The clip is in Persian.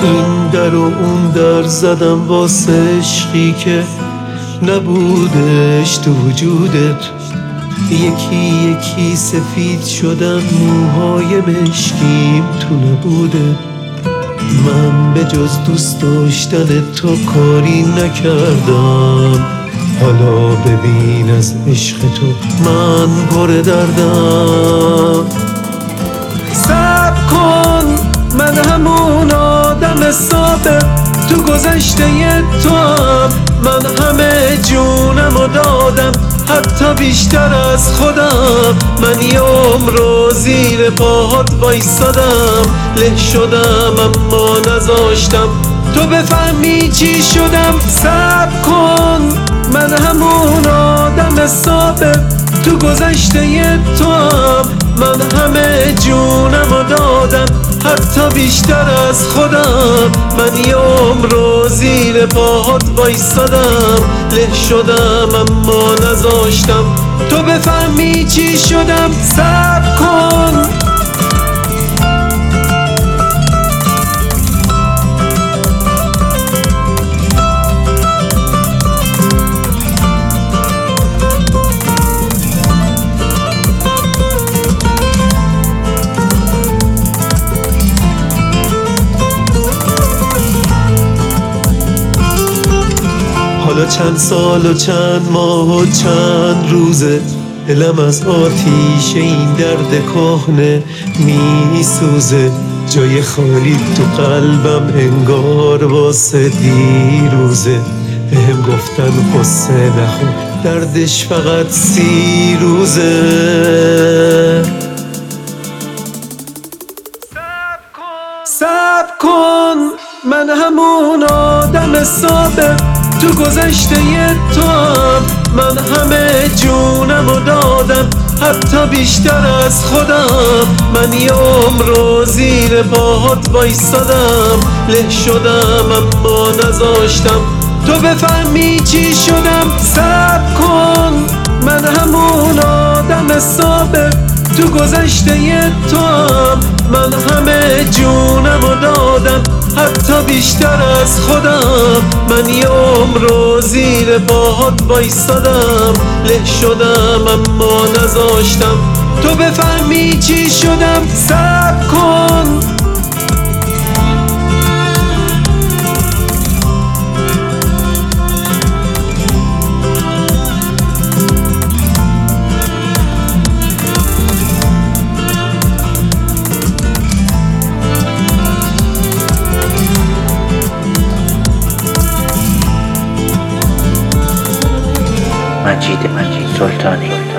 این در و اون در زدم واسه عشقی که نبودش تو وجودت. یکی یکی سفید شدن موهای مشکیم تو نبوده. من به جز دوست داشتن تو کاری نکردم. حالا ببین از عشق تو من پر دردم. صبر کن، من همون آدم ثابت تو گذشته تو هم. من همه جونمو دادم، حتی بیشتر از خودم. من یه عمر زیر پاهات وایسادم. له شدم اما نذاشتم تو بفهمی چی شدم. صبر کن، من همون آدم ثابت تو گذشته تو هم. من همه جونمو دادم، حتی بیشتر از خودم. من یه عمر زیر پاهات وایسادم. له شدم اما نذاشتم تو بفهمی چی شدم. صبر کن. حالا چند سال و چند ماه و چند روزه دلم از آتیش این درد کهنه میسوزه. جای خالی تو قلبم انگار واسه دیروزه. بهم گفتن قصه نخور، دردش فقط 30 روزه. صبر کن، من همون آدم ثابت تو گذشته تو هم. من همه جونمو دادم، حتی بیشتر از خودم. من یه عمر زیر پاهات وایسادم. له شدم اما نذاشتم تو بفهمی چی شدم. صبر کن، من همون آدم ثابت تو گذشته تو هم. من همه جونمو دادم، حتی بیشتر از خودم. من یه عمر زیر پاهات وایسادم. له شدم اما نذاشتم تو بفهمی چی شدم. صبر کن. مجید سلطانی